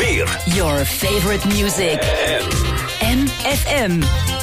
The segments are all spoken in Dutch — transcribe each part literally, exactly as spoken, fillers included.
Weer. Your favorite music. M F M.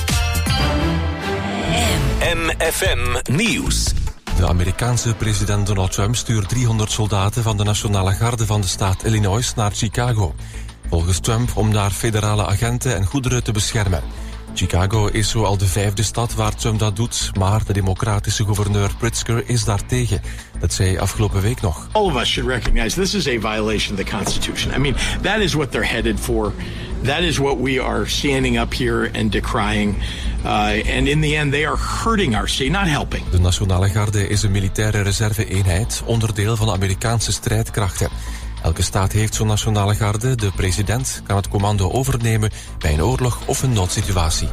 M F M Nieuws. De Amerikaanse president Donald Trump stuurt driehonderd soldaten van de Nationale Garde van de staat Illinois naar Chicago. Volgens Trump om daar federale agenten en goederen te beschermen. Chicago is zo al de vijfde stad waar Trump dat doet, maar de democratische gouverneur Pritzker is daar tegen. Dat zei afgelopen week nog. All of us should recognize this is a violation of the Constitution. I mean, that is what they're headed for. That is what we are standing up here and decrying. Uh, and in the end, they are hurting our state, not helping. De Nationale Garde is een militaire reserve-eenheid, onderdeel van de Amerikaanse strijdkrachten. Elke staat heeft zo'n Nationale Garde. De president kan het commando overnemen bij een oorlog of een noodsituatie.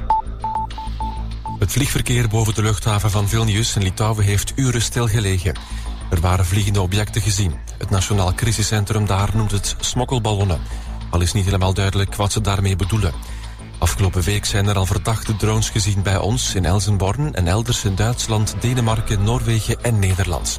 Het vliegverkeer boven de luchthaven van Vilnius in Litouwen heeft uren stilgelegen. Er waren vliegende objecten gezien. Het Nationaal Crisiscentrum daar noemt het smokkelballonnen. Al is niet helemaal duidelijk wat ze daarmee bedoelen. Afgelopen week zijn er al verdachte drones gezien bij ons in Elsenborn en elders in Duitsland, Denemarken, Noorwegen en Nederland.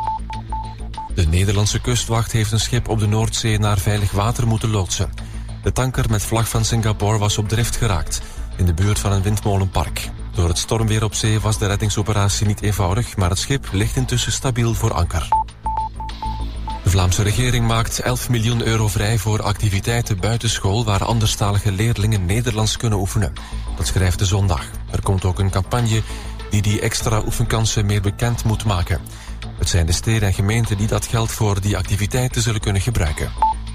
De Nederlandse kustwacht heeft een schip op de Noordzee naar veilig water moeten loodsen. De tanker met vlag van Singapore was op drift geraakt, in de buurt van een windmolenpark. Door het stormweer op zee was de reddingsoperatie niet eenvoudig, maar het schip ligt intussen stabiel voor anker. De Vlaamse regering maakt elf miljoen euro vrij voor activiteiten buitenschool waar anderstalige leerlingen Nederlands kunnen oefenen. Dat schrijft De Zondag. Er komt ook een campagne die die extra oefenkansen meer bekend moet maken. Het zijn de steden en gemeenten die dat geld voor die activiteiten zullen kunnen gebruiken.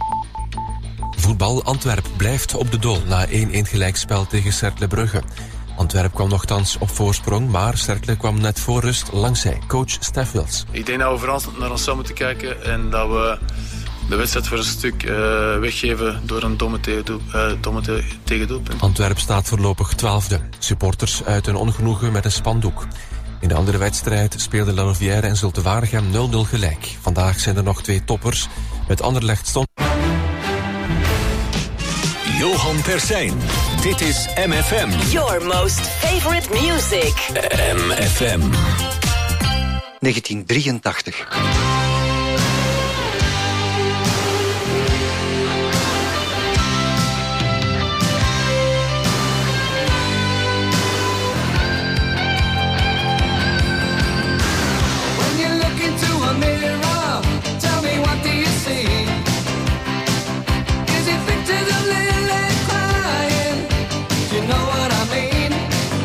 Voetbal. Antwerp blijft op de dool na één-één gelijkspel tegen Cercle Brugge. Antwerp kwam nogthans op voorsprong, maar Cercle kwam net voor rust langzij. Coach Stef Wils. Ik denk dat we vooral naar onszelf moeten kijken en dat we de wedstrijd voor een stuk uh, weggeven door een domme, tegendoel, uh, domme te- tegendoelpunt. Antwerp staat voorlopig twaalfde. Supporters uiten ongenoegen met een spandoek. In de andere wedstrijd speelden La Louvière en Zulte Waregem nul nul gelijk. Vandaag zijn er nog twee toppers. Met Anderlecht stond... Johan Persijn. Dit is M F M. Your most favorite music. M F M. negentien drieëntachtig.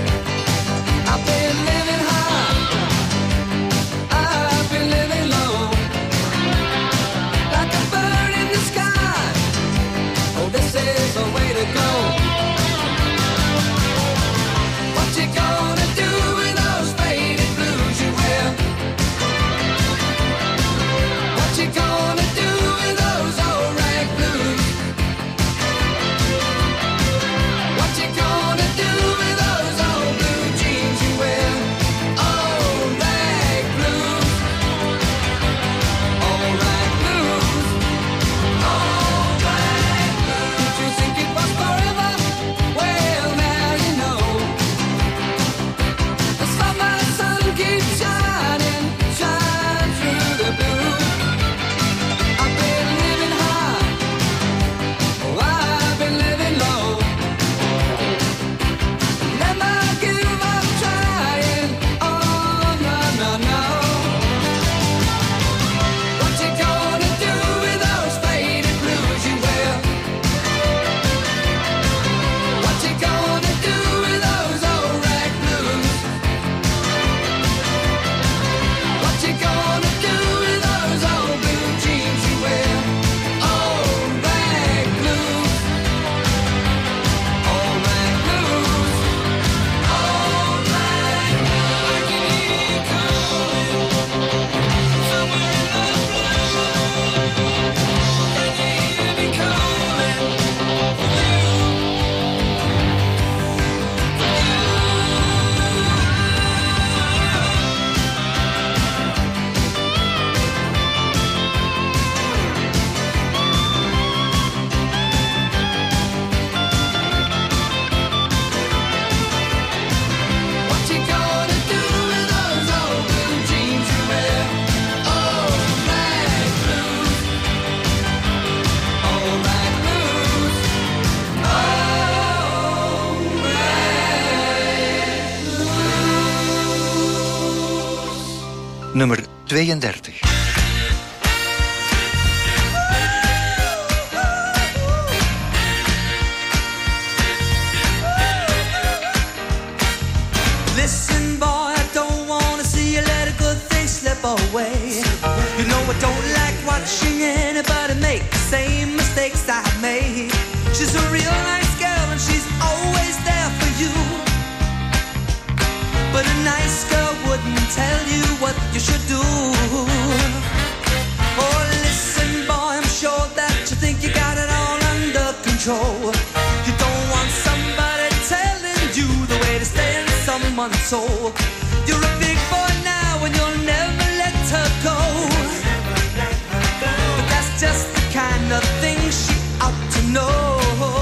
I've been living low. Nummer tweeëndertig. Listen, boy, I don't wanna see you let a good thing slip away. You know I don't like watching anybody make the same mistakes I made. She's a real nice girl and she's always there for you. But a nice girl wouldn't tell you what you should do. Oh, listen, boy, I'm sure that you think you got it all under control. You don't want somebody telling you the way to stay in someone's soul. You're a big boy now and you'll never let her go. But that's just the kind of thing she ought to know.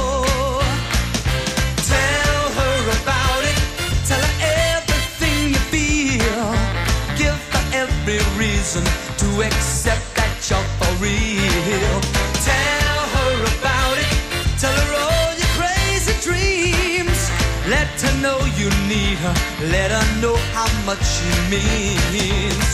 Tell her about it. Tell her everything you feel. Give her every reason to accept that you're for real. Tell her about it. Tell her all your crazy dreams. Let her know you need her. Let her know how much she means.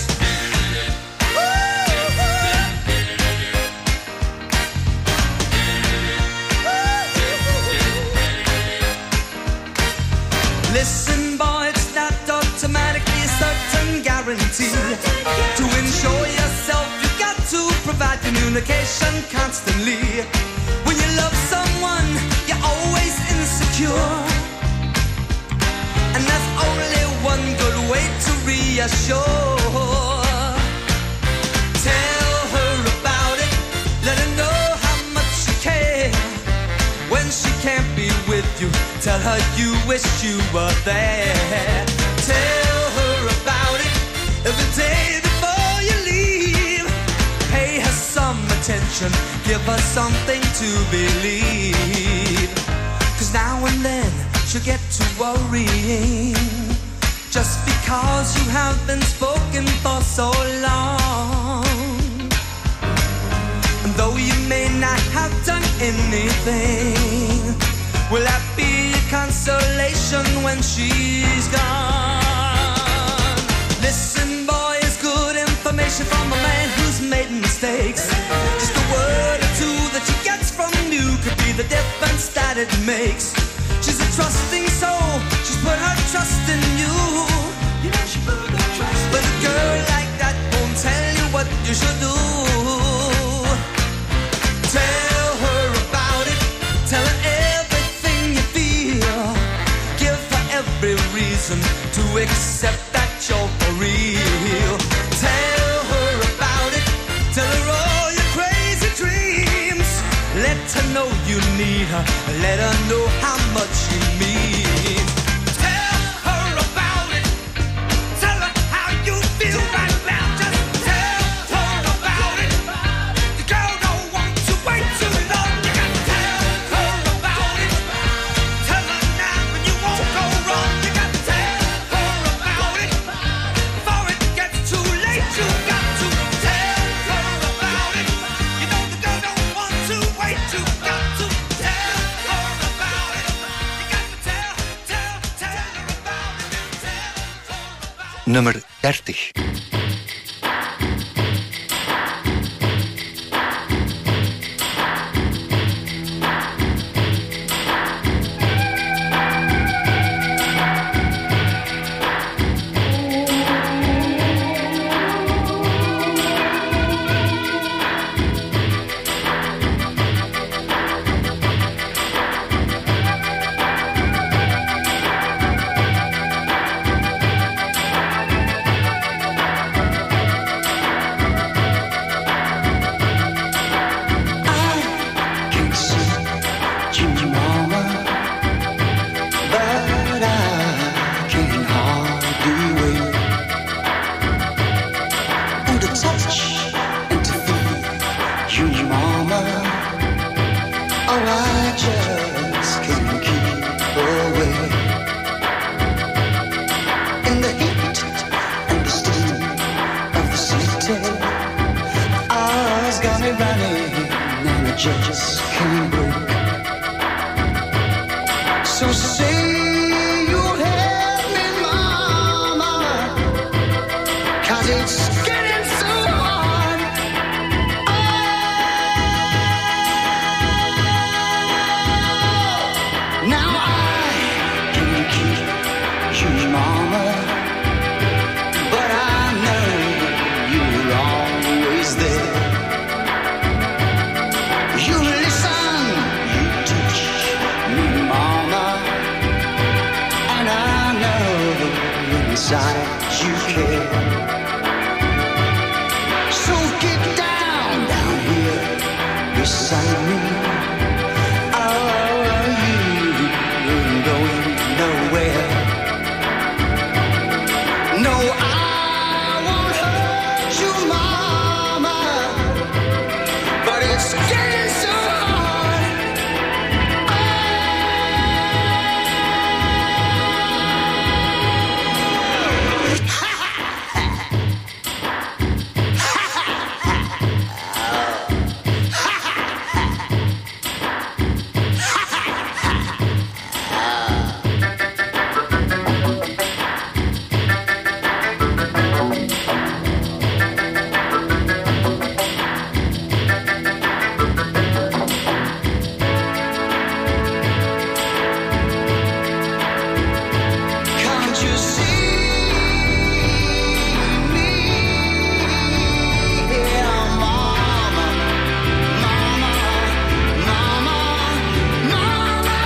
Listen, boy, it's not automatically a certain guarantee. To ensure yourself, you got to provide communication constantly. When you love someone, you're always insecure. And that's only one good way to reassure. Tell her about it. Let her know how much you care. When she can't be with you, tell her you wish you were there. Tell her about it every day before you leave. Pay her some attention, give her something to believe. Cause now and then she'll get to worrying, just because you have been spoken for so long. And though you may not have done anything, will that be a consolation when she's gone? Listen, boy, it's good information from a man who's made mistakes. Just a word or two that she gets from you could be the difference that it makes. She's a trusting soul, she's put her trust in you. You know she put her trust in you. But a girl like that won't tell you what you should do. Tell her about it, tell her everything you feel. Give her every reason to accept that you're for real. Tell her about it, tell her all your crazy dreams. Let her know you need her, let her know how much you mean. Tell her about it, tell her how you feel right now. Just tell her about it. The girl don't want to wait too long. You got to tell her about it. Tell her now and you won't go wrong. You got to tell her about it before it gets too late. You got to tell her about it. You know the girl don't want to wait. You got to tell her about it. You got to tell, tell, tell her about it. Tell her about it. Nummer dertig. just can't break. So say you'll help me, mama, 'cause it's beside me. Oh, you ain't going nowhere. No, I won't hurt you, mama, but it's getting so hard. Can't you see me? Yeah, mama, mama, mama, mama,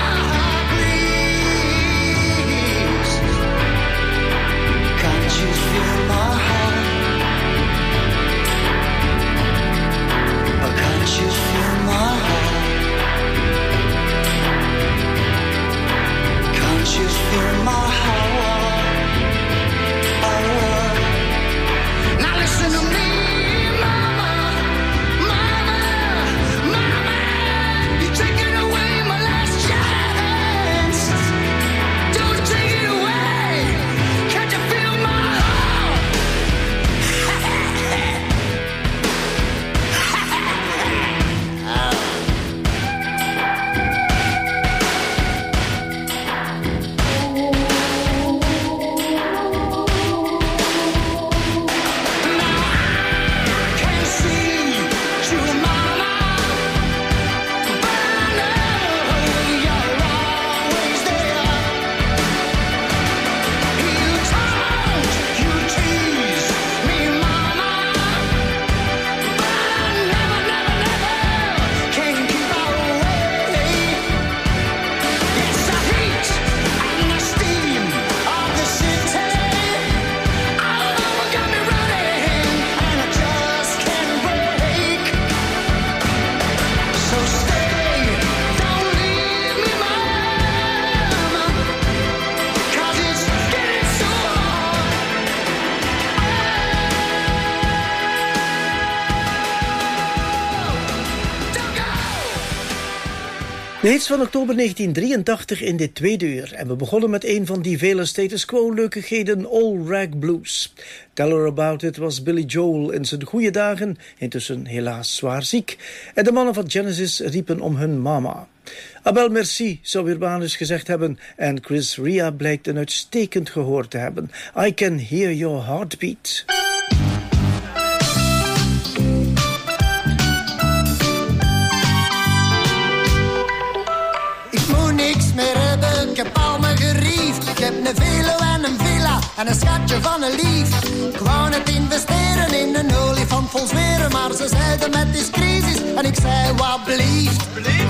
please. Can't you feel my heart? Oh, can't you feel my heart? Can't you feel my heart? Oh. Now listen to me, mama, mama, mama. You're taking away my last chance. Don't take it away. Can't you feel my heart? Can't see you, mama, but I know you're always there. You taunt, you tease me, mama, but I never, never, never can keep away. It's the heat and the steam of the city. Oh, got me running, and I just can't break. So stay, don't leave me, mama, 'cause it's getting so hard. Don't go. De hits van oktober negentien drieëntachtig in dit tweede uur. En we begonnen met een van die vele status quo leukigheden, All Rag Blues. Tell Her About It was Billy Joel in zijn goede dagen, intussen helaas zwaar ziek. En de mannen van Genesis riepen om hun mama. Abel Merci zou Urbanus gezegd hebben en Chris Rea blijkt een uitstekend gehoor te hebben. I Can Hear Your Heartbeat. Ik moet niks meer hebben, ik heb al me geriefd. Ik heb een velo en een villa en een schatje van een lief. Ik wou net investeren in een olifant vol zweren, maar ze zeiden met is crisis en ik zei wat blieft.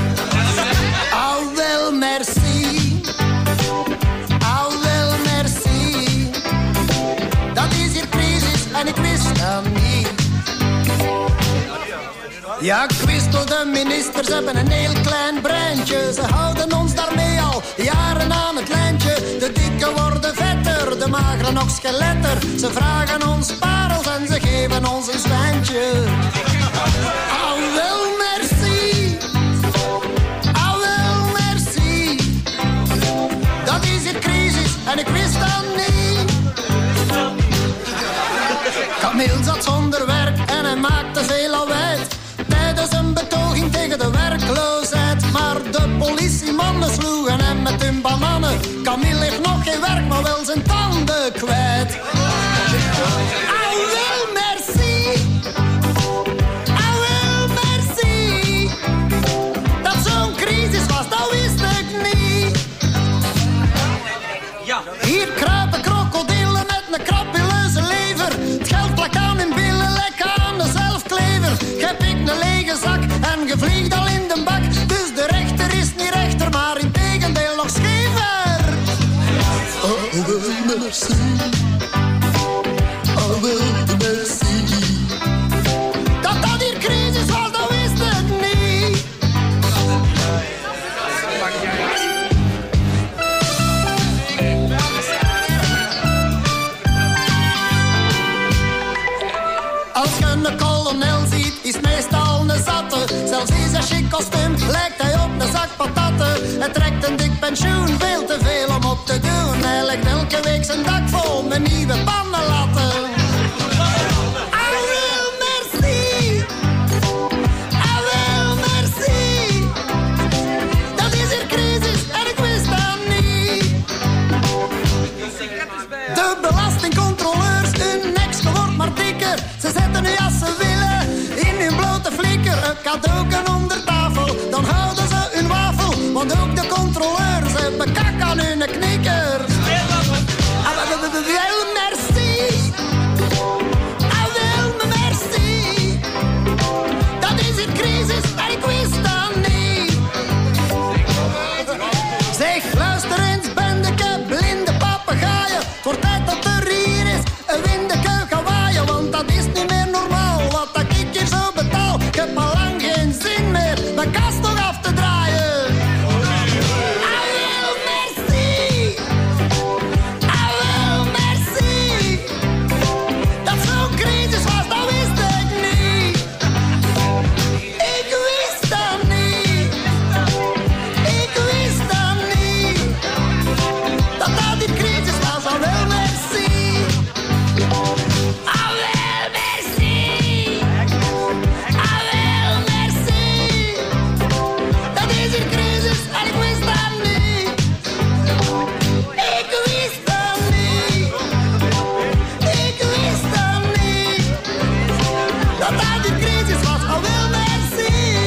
Al wel merci, al wel merci. Dat is hier crisis en ik wist dat niet. Ja, ik wist dat de ministers hebben een heel klein breintje. Ze houden ons daarmee al jaren aan het lijntje. De dikke worden vetter, de magere nog skeletter. Ze vragen ons parels en ze geven ons een zwijntje. Au wel merci, au wel merci. Dat is hier crisis en ik wist dat niet. Camille zat zonder werk en hij maakte veel alwijt tijdens een betoging tegen de werkloosheid. Maar de politiemannen sloegen hem met hun bananen. Camille heeft nog geen werk, maar wel zijn tanden kwijt. Au wel merci, personeel ziet, is meestal een zatte. Zelfs in zijn chic kostuum lijkt hij op een zak patatten. Hij trekt een dik pensioen, veel te veel om op te doen. Hij legt elke week zijn dak vol met nieuwe pannenlatten. Ze zetten nu als ze willen in hun blote flikker een cadeauken onder tafel. Dan houden ze hun wafel, want ook de controleurs hebben kak aan hun knikker. Ah, wel merci. Ah, wel merci. Dat is een crisis en ik wist dat niet. Zeg, luister eens, bendeke, blinde papegaaien. Het wordt tijd dat er hier is een windeke gaan waaien, want dat is niet meer normaal wat dat ik hier zo betaal. Ik heb al lang geen zin meer mijn kast nog af te draaien. Ah, wel merci. Ah, wel merci. Dat zo'n crisis was, dat wist ik niet. Ik wist dat niet. Ik wist dat niet. Dat dat die crisis was, ah, wel merci. Ah, wel merci. Ah, wel merci. Dat is een crisis en ik wist dat niet. Ik wist dat niet. Ik wist dat niet. Dat dat die crisis was, ah, wel merci.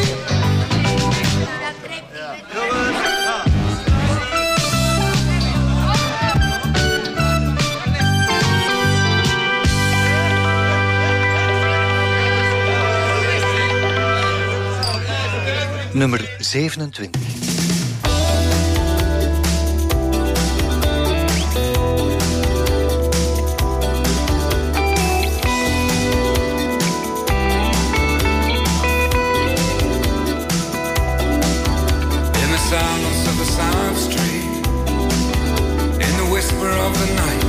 Nummer zevenentwintig. In the silence of the silent street, in the whisper of the night,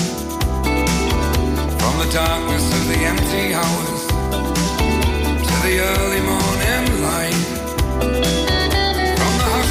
from the darkness of the empty hours to the early morning light, from the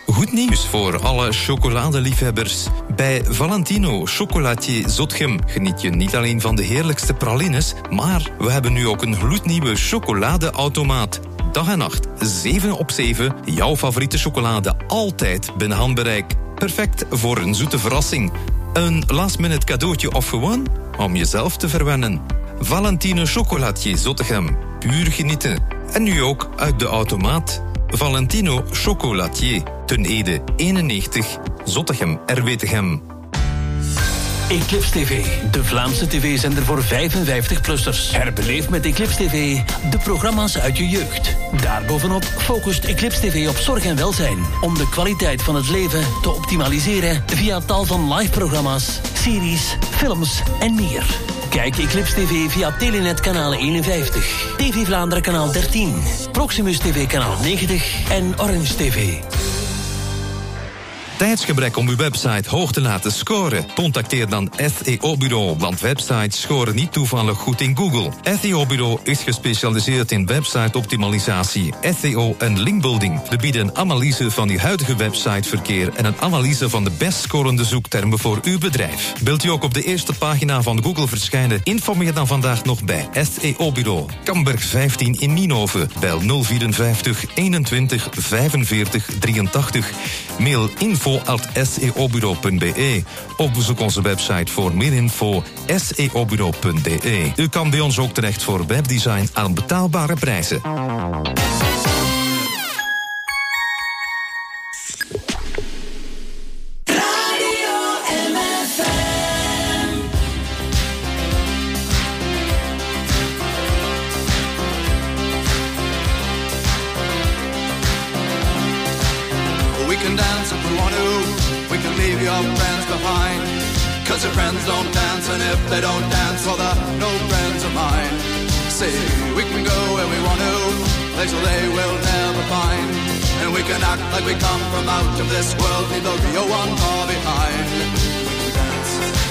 Goed nieuws voor alle chocoladeliefhebbers. Bij Valentino Chocolatier Zotgem geniet je niet alleen van de heerlijkste pralines, maar we hebben nu ook een gloednieuwe chocoladeautomaat. Dag en nacht, zeven op zeven, jouw favoriete chocolade altijd binnen handbereik. Perfect voor een zoete verrassing. Een last-minute cadeautje of gewoon om jezelf te verwennen. Valentino Chocolatier Zottegem. Puur genieten. En nu ook uit de automaat. Valentino Chocolatier. Ten Ede eenennegentig. Zottegem, Erwetegem. Eclipse T V, de Vlaamse tv-zender voor vijfenvijftig-plussers. Herbeleef met Eclipse T V de programma's uit je jeugd. Daarbovenop focust Eclipse T V op zorg en welzijn, om de kwaliteit van het leven te optimaliseren via tal van live-programma's, series, films en meer. Kijk Eclipse T V via Telenet kanaal eenenvijftig, T V Vlaanderen kanaal dertien, Proximus T V kanaal negentig en Orange T V. Tijdsgebrek om uw website hoog te laten scoren? Contacteer dan S E O-bureau, want websites scoren niet toevallig goed in Google. S E O-bureau is gespecialiseerd in website-optimalisatie, S E O en linkbuilding. We bieden een analyse van uw huidige websiteverkeer en een analyse van de best scorende zoektermen voor uw bedrijf. Wilt u ook op de eerste pagina van Google verschijnen? Informeer dan vandaag nog bij S E O-bureau. Kamberg vijftien in Nienhoven. Bel nul vierenvijftig eenentwintig vijfenveertig drieëntachtig. Mail info at s e o bureau punt b e of bezoek onze website voor meer info s e o bureau punt b e. U kan bij ons ook terecht voor webdesign aan betaalbare prijzen. Your friends behind, cause your friends don't dance, and if they don't dance, well they're no friends of mine. See, we can go where we want to, places they will never find, and we can act like we come from out of this world, leave the real one far behind. We can dance.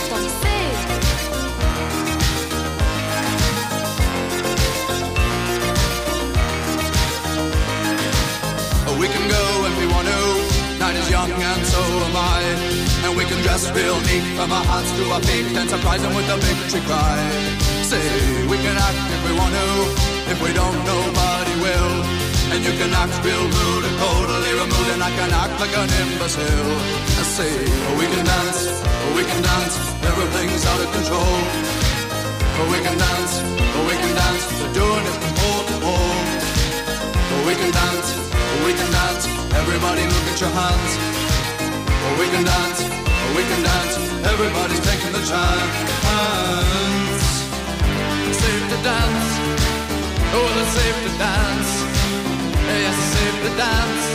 Oh, we can go when we want to, night is young and so am I. And we can dress real neat from our hearts to our feet and surprise them with a victory cry. Say, we can act if we want to, if we don't, nobody will. And you can act real rude and totally removed, and I can act like an imbecile. I say, oh, we can dance, oh, we can dance, everything's out of control. Oh, we can dance, oh, we can dance, we're doing it from pole to pole. Oh, we can dance, oh, we can dance, everybody look at your hands. Oh, we can dance, oh, we can dance, everybody's taking the chance. It's safe to dance, oh, it's safe to dance. Yes, it's safe to dance.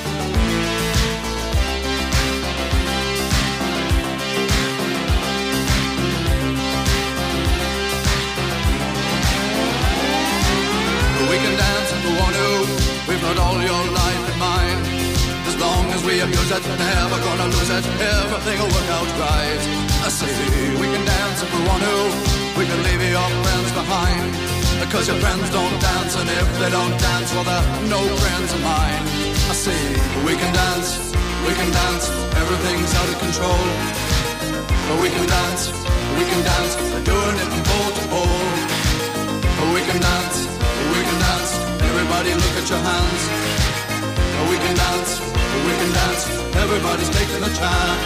We can dance if we want to, we've got all your life in mind. As long as we abuse it, never gonna lose it, everything will work out right. I say, we can dance if we want to, we can leave your friends behind. Because your friends don't dance, and if they don't dance, well they're no friends of mine. I say, we can dance, we can dance, everything's out of control. But we can dance, we can dance, we're doing it from pole to pole. But we can dance, we can dance, everybody look at your hands. But we can dance, we can dance, everybody's taking a chance.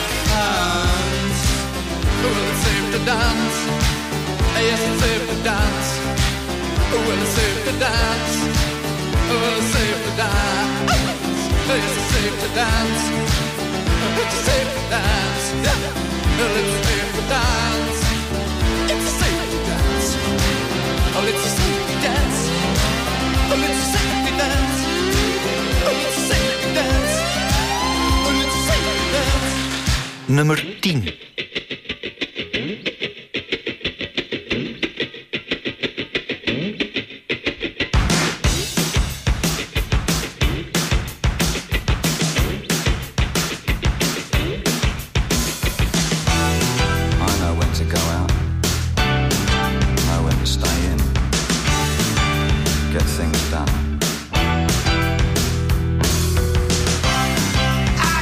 Well, it's safe to dance, yes, it's safe to dance. Well, it's safe to dance, well, it's safe to dance. Yes, it's safe to dance, it's safe to dance. Well, it's safe to dance, it's safe to dance. Oh, it's safe to dance, oh, it's safe to dance. Oh, it's safe to dance, oh, it's safe to dance. Nummer tien. I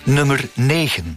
nummer negen.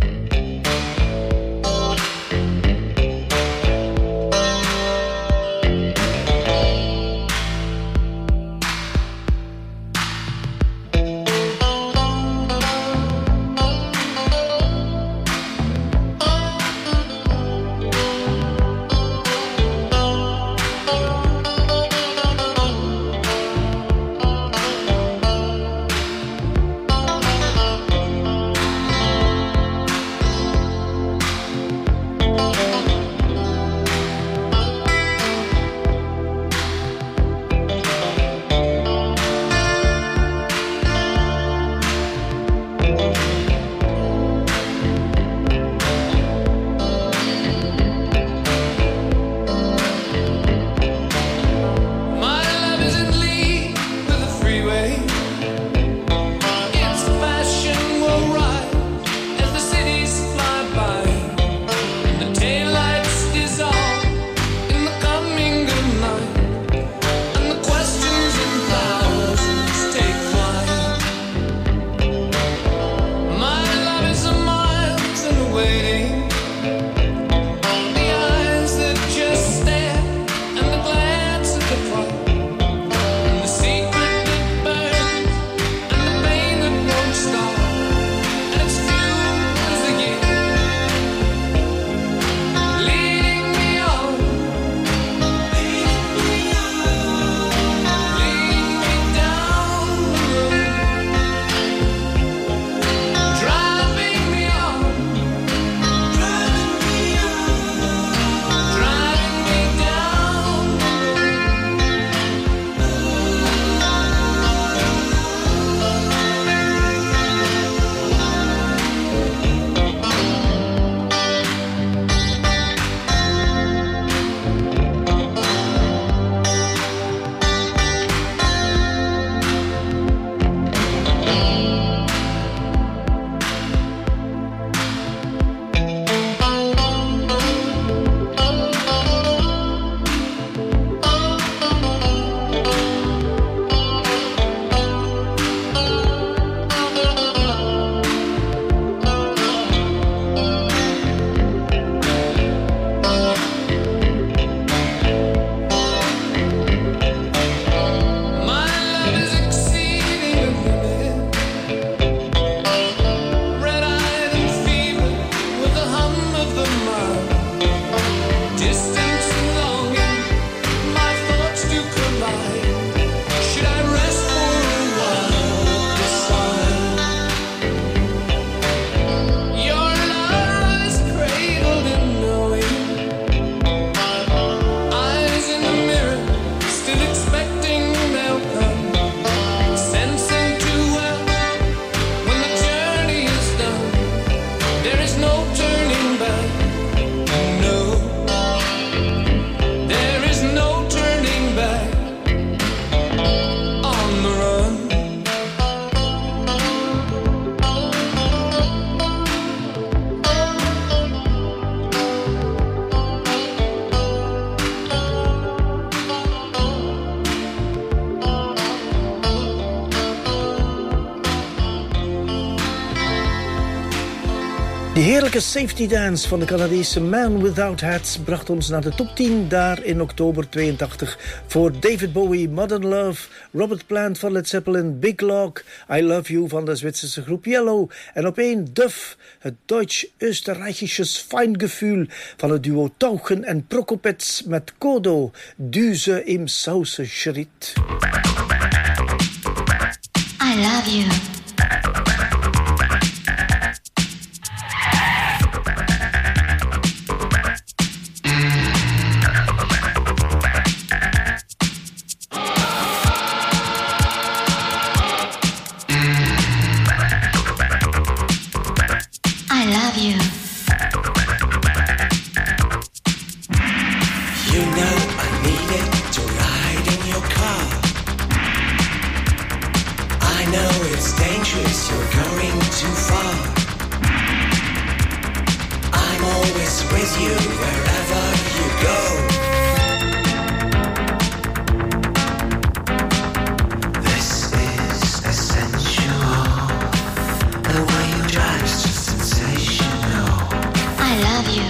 Die heerlijke safety dance van de Canadese Man Without Hats bracht ons naar de top tien daar in oktober tweeëntachtig voor David Bowie, Modern Love, Robert Plant van Led Zeppelin, Big Lock, I Love You van de Zwitserse groep Yellow en op één Duff, het Duits-Österreichisches Feingefühl van het duo Tauchen en Prokopets met Kodo, Düse im Sauce Schritt. I love you. I love you. You know I needed to ride in your car. I know it's dangerous, you're going too far. I'm always with you wherever you go. This is essential, the way you drive. I love you.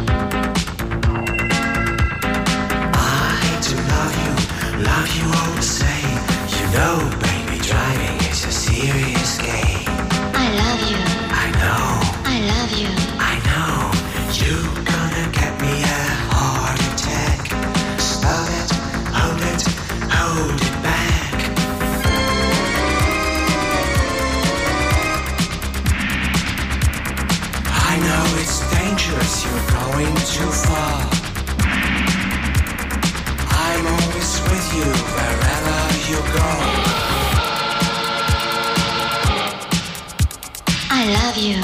I hate to love you, love you all the same. You know, baby, driving is a serious game. I love you. I know. I love you. I know. You gonna get me a heart attack. Stop it, hold it, hold it back. I know it's dangerous, you're going too far. I'm always with you wherever you go. I love you.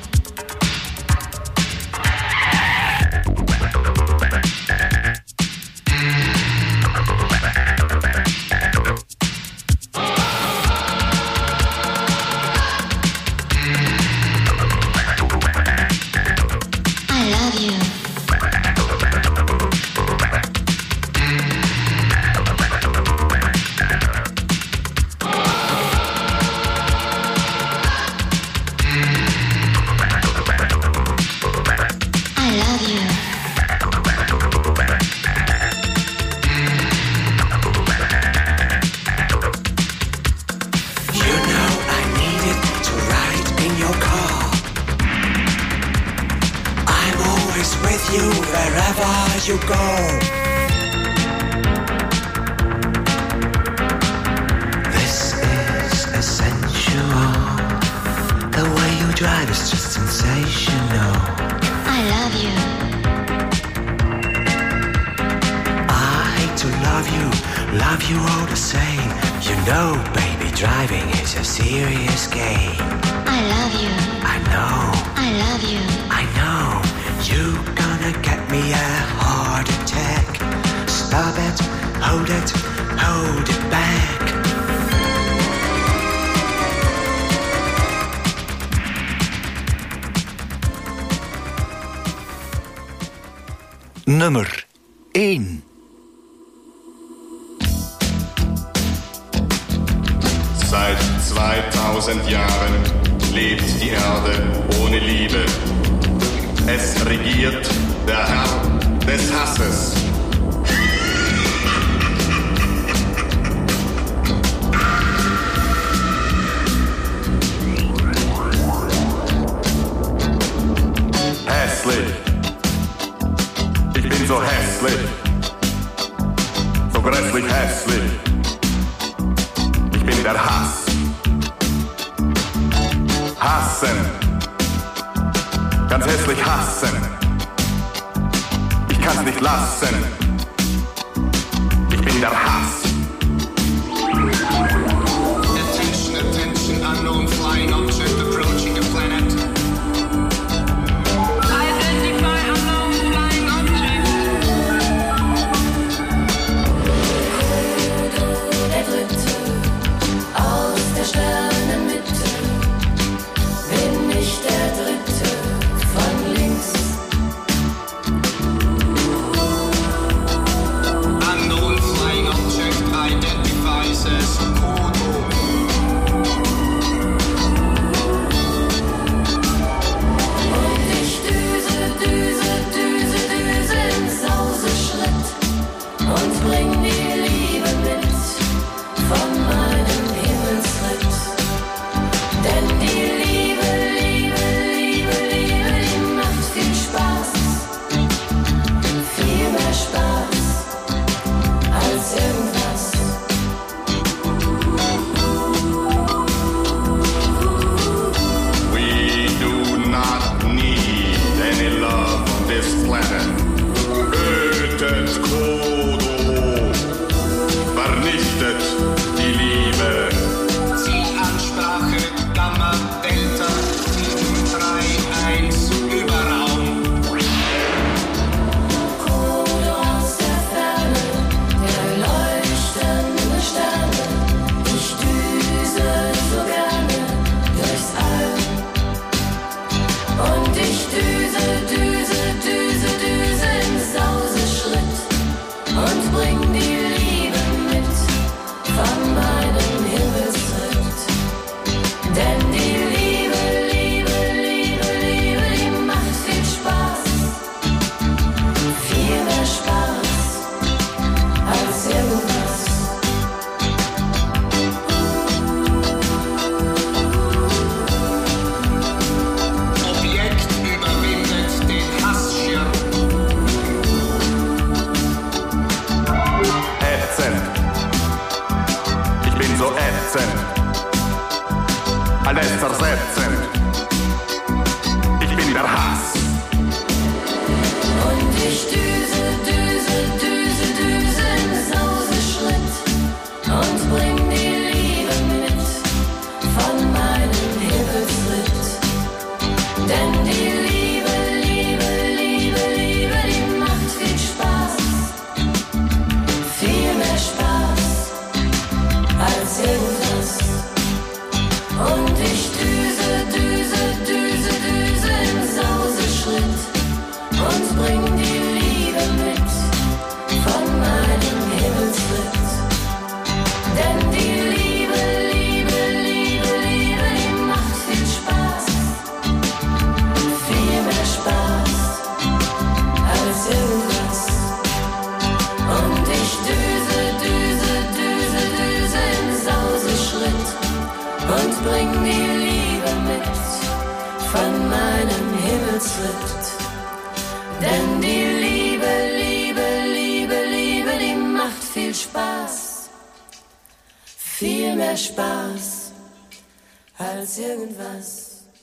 Nummer één. Seit zweitausend Jahren lebt die Erde ohne Liebe. Es regiert der Herr des Hasses. Hässlich. Ich bin so hässlich. So grässlich hässlich. Ich bin der Hass. Hassen. Ganz hässlich hassen. Ich kann's nicht lassen. Ich bin der Hass. Attention, attention, unknown flying object approaching the planet. Identify unknown flying object. Frodo der Dritte aus der Sternenmitte. Bin ich der Dritte von links. Unknown flying object identifies as Frodo. Und ich düse, düse, düse, düse im Sauseschritt und bring die Liebe mit von meinem Himmelsritt. Denn die Liebe, Liebe, Liebe, Liebe, die macht viel Spaß. Viel mehr Spaß als irgendwas. We do not need any love on this planet. Tötet Frodo. Vernichtet die Liebe. Zielansprache Gamma Delta sieben drei eins Überraum. Frodo aus der Ferne, der leuchtende Sterne. Ich düse so gerne durchs All. Und ich düse, düse, düse, düse slipped. Denn die Liebe, Liebe, Liebe, Liebe, die macht viel Spaß. Viel mehr Spaß als irgendwas.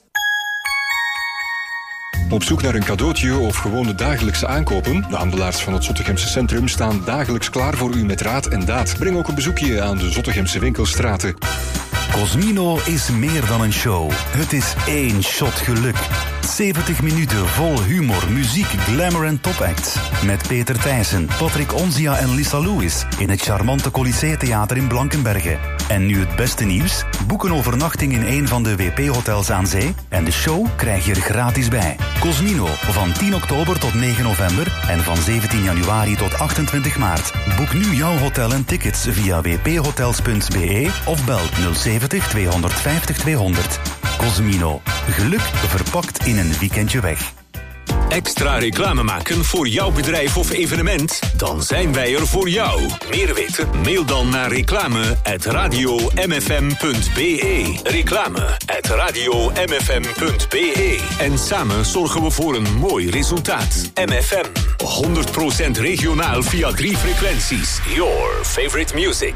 Op zoek naar een cadeautje of gewoon de dagelijkse aankopen? De handelaars van het Zottegemse Centrum staan dagelijks klaar voor u met raad en daad. Breng ook een bezoekje aan de Zottegemse winkelstraten. Cosmino is meer dan een show. Het is één shot geluk. zeventig minuten vol humor, muziek, glamour en topacts. Met Peter Thijssen, Patrick Onzia en Lisa Lewis in het charmante Colisée Theater in Blankenberge. En nu het beste nieuws? Boek een overnachting in een van de W P-hotels aan zee en de show krijg je er gratis bij. Cosmino, van tien oktober tot negen november en van zeventien januari tot achtentwintig maart. Boek nu jouw hotel en tickets via w p hotels punt b e of bel nul zeventig tweehonderdvijftig tweehonderd. Cosmino, geluk verpakt in een weekendje weg. Extra reclame maken voor jouw bedrijf of evenement? Dan zijn wij er voor jou. Meer weten? Mail dan naar reclame at radio m f m punt b e. Reclame at radio m f m punt b e. En samen zorgen we voor een mooi resultaat. M F M, honderd procent regionaal via drie frequenties. Your favorite music.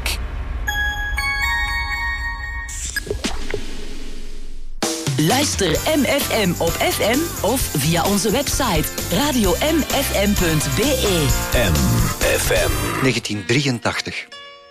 Luister M F M op F M of via onze website radio m f m punt b e. M F M negentien drieëntachtig.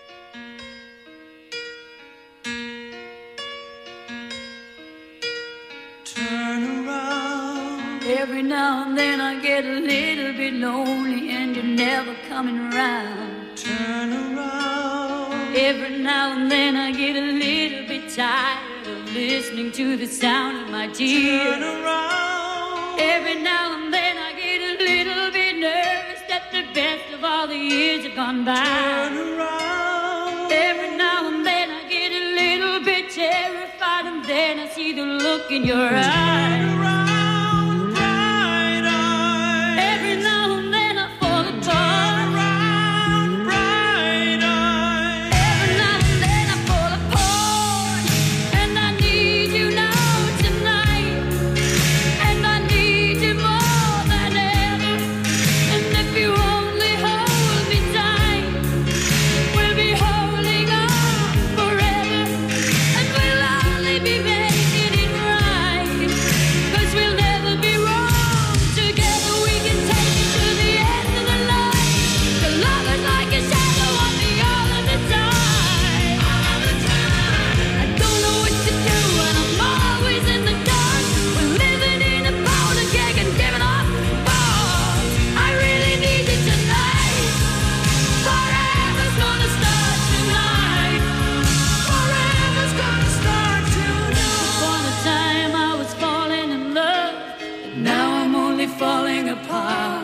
Turn around. Every now and then I get a little bit lonely and you're never coming around. Turn around. Every now and then I get a little bit tired of listening to the sound of my tears. Turn around. Every now and then I get a little bit nervous that the best of all the years have gone by. Turn around. Every now and then I get a little bit terrified and then I see the look in your eyes. Turn around, bright eyes. Every now and then I fall apart. Turn around, bright eyes. Every now and then I fall apart. And I need you now tonight. And I need you more than ever. And if you only hold me tight, we'll be holding on forever. And we'll only be making it right. 'Cause we'll never be wrong. Together we can take it to the end of the line. The love is like a shadow on me all of the time. All of the time. I don't know what to do and I'm always in the dark. We're living in a powder keg and giving off balls. I really need you tonight. Forever's gonna start tonight. Forever's gonna start tonight. Upon a time I was falling in love, but now I'm only falling apart.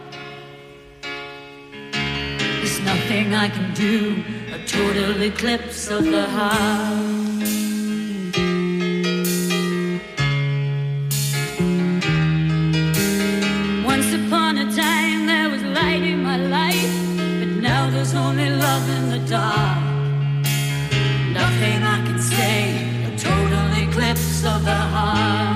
There's nothing I can do, a total eclipse of the heart. Once upon a time there was light in my life, but now there's only love in the dark. Nothing I can say, a total eclipse of the heart.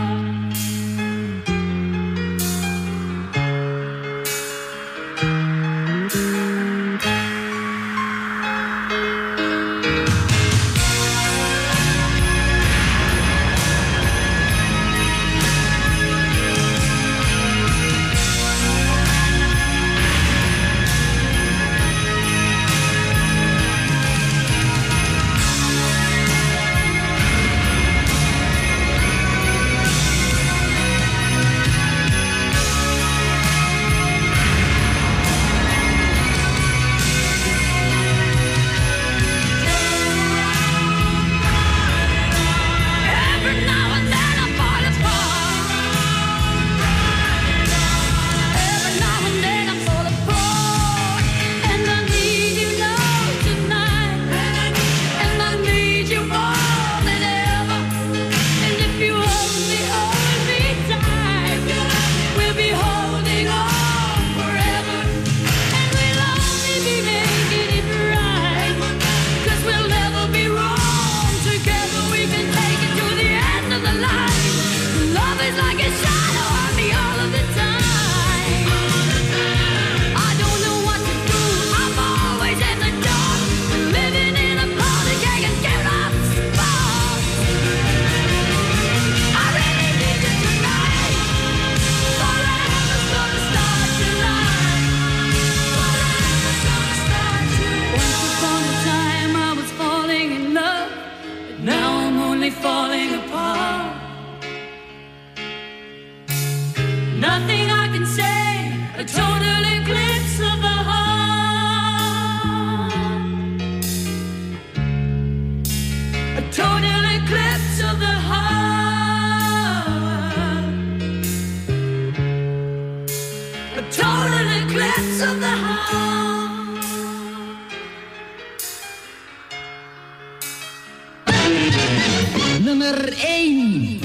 a total eclipse of the heart. Nummer één.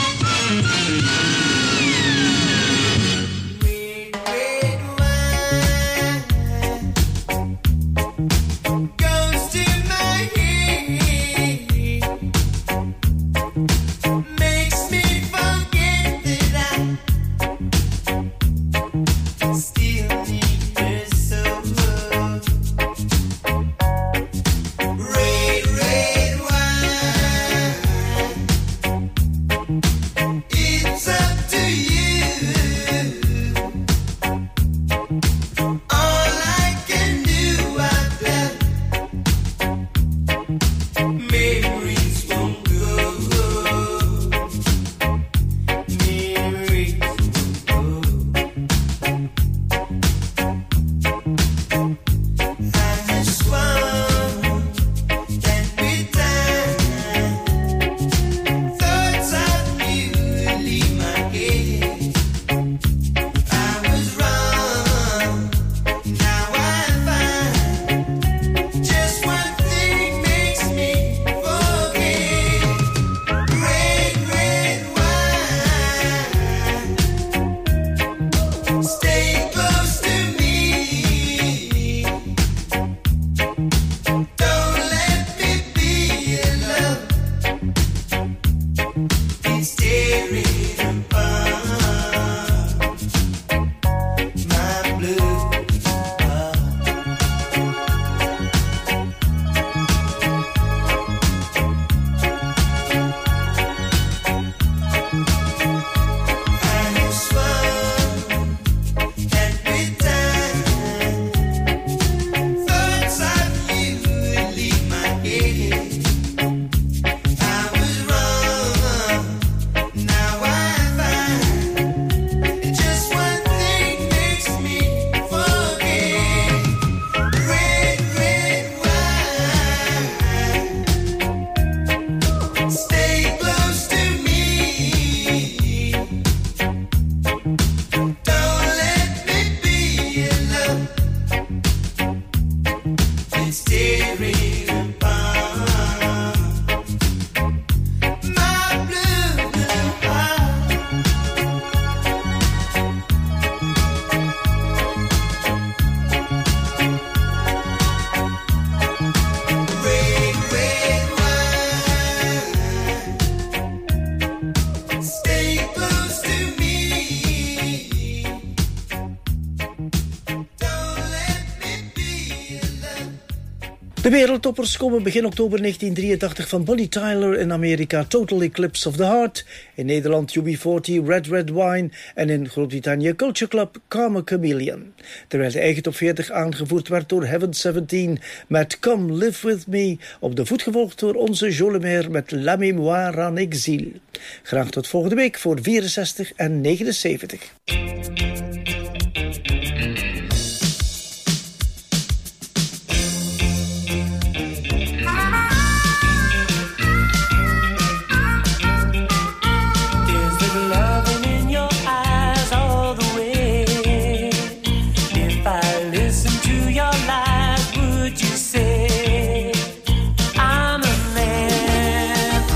De wereldtoppers komen begin oktober negentien drieëntachtig van Bonnie Tyler in Amerika, Total Eclipse of the Heart. In Nederland U B veertig, Red Red Wine. En in Groot-Brittannië Culture Club, Karma Chameleon. Terwijl de eigen top veertig aangevoerd werd door Heaven zeventien met Come Live With Me. Op de voet gevolgd door onze Jolimaire met La Mémoire en Exil. Graag tot volgende week voor vierenzestig en negenenzeventig.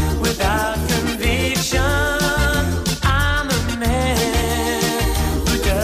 Without conviction, I'm a man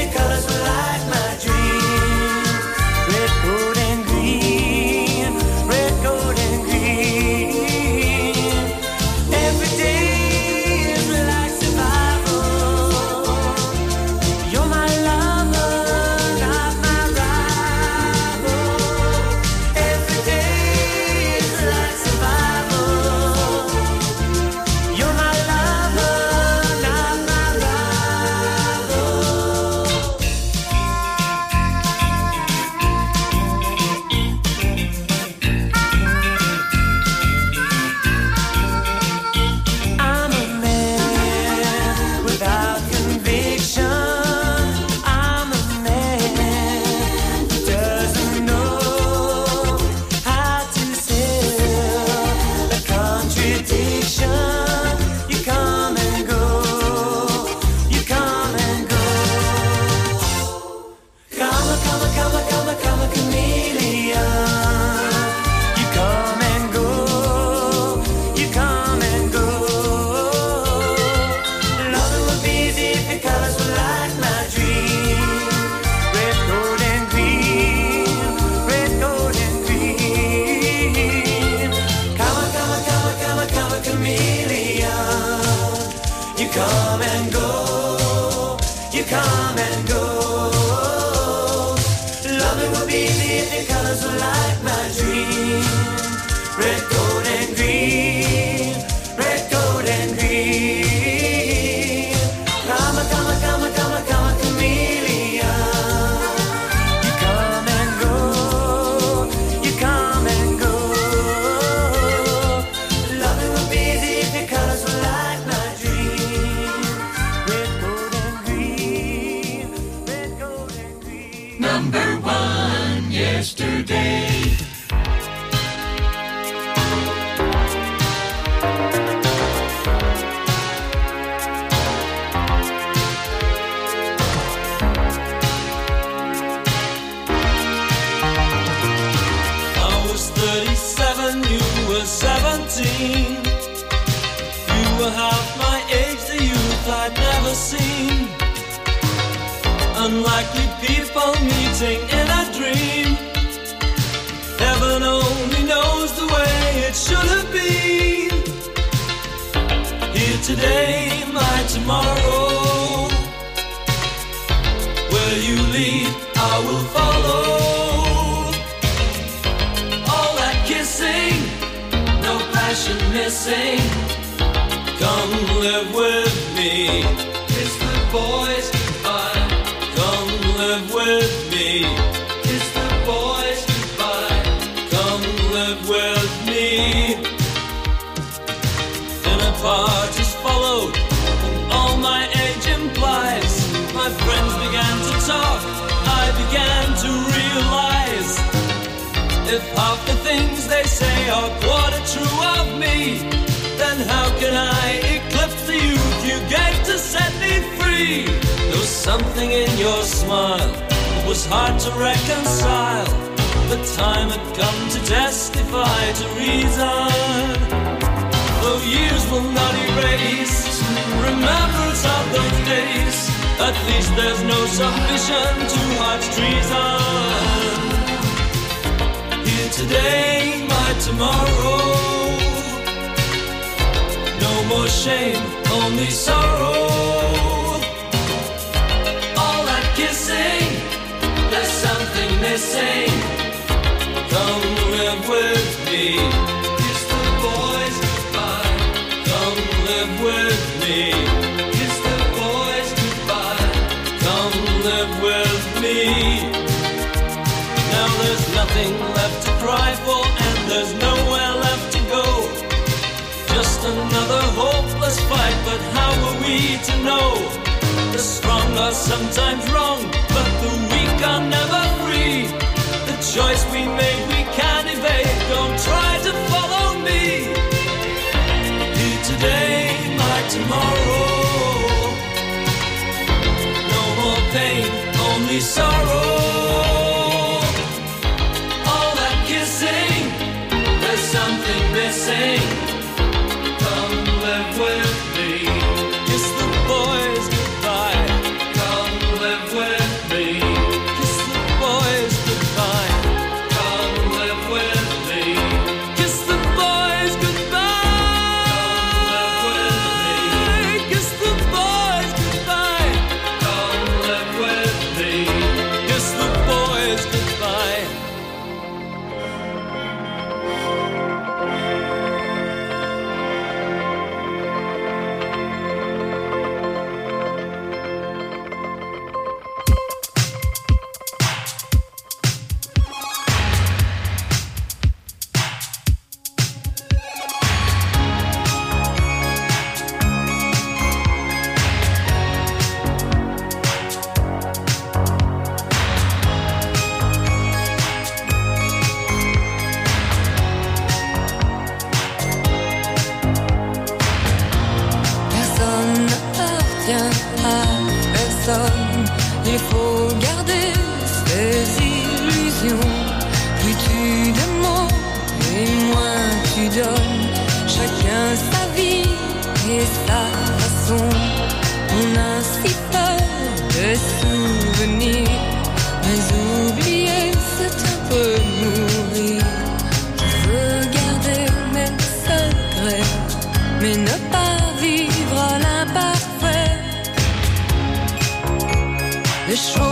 your colors were like my dream. Red, gold, and green. Red, gold, and green. Every day is like survival. You're my lover, not my rival. Every day is like survival. You're my lover, not my rival. I'm a man without conviction. I'm a man who doesn't know how to sell a contradiction. You come and go, you come and go. Come, come, come, come, come, chameleon. You come and go, you come and go. Loving would be easy if your colors were like my dream. Red, gold, and green. Red, gold, and green. Come, come, come, come, come, chameleon. You come and go, you come and go. Loving would be easy if your colors were like my dream. Red, gold, and green. Red, gold, and green. Come, come, come, come, come, chameleon. You come and go, you come and go. Loving would be easy if your colors were like my dream. Red, gold, and green. Red, gold, and green. Number one yesterday. I was thirty-seven, you were seventeen. You were half my age, the youth I'd never seen. Unlikely people meeting in a dream. Heaven only knows the way it should have been. Here today, my tomorrow. Where you lead, I will follow. All that kissing, no passion missing. Come live with me. Kiss the boys goodbye. Come live with me. Kiss the boys goodbye. Come live with me. Dinner parties followed, and all my age implies. My friends began to talk, I began to realize. If half the things they say are quarter true of me, then how can I eclipse the youth you gave to set me free? There was something in your smile that was hard to reconcile. The time had come to testify to reason. Though years will not erase remembrance of those days, at least there's no submission to heart's treason. Here today, my tomorrow. No more shame, only sorrow. All that kissing, there's something missing. Come live with me. Kiss the boys goodbye. Come live with me. Kiss the boys goodbye. Come live with me. Now there's nothing left to cry for, and there's nowhere left to go. Just another hopeless fight, but how are we to know? The strong are sometimes wrong, but the weak are never free. The choice we made we can't evade, don't try to follow me. Here today, my tomorrow. No more pain, only sorrow. All that kissing, there's something missing. Come live with me. Kiss the boys goodbye. Come live with n'appartient à personne. Il faut garder ses illusions. Plus tu demandes et moins tu donnes. Chacun sa vie et sa façon. On a si peur de souvenirs, mais oublier c'est un peu mourir. Je veux garder mes secrets, mais ne pas vivre à l'imparfait. Les choses